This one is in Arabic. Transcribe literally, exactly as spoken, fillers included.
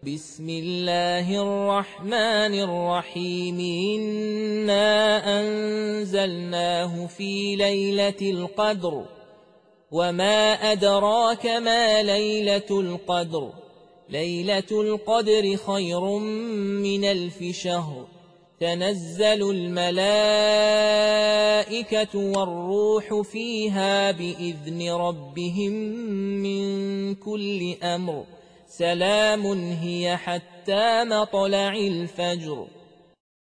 بسم الله الرحمن الرحيم إنا أنزلناه في ليلة القدر وما أدراك ما ليلة القدر ليلة القدر خير من ألف شهر تنزل الملائكة والروح فيها بإذن ربهم من كل أمر سلام هي حتى مطلع الفجر.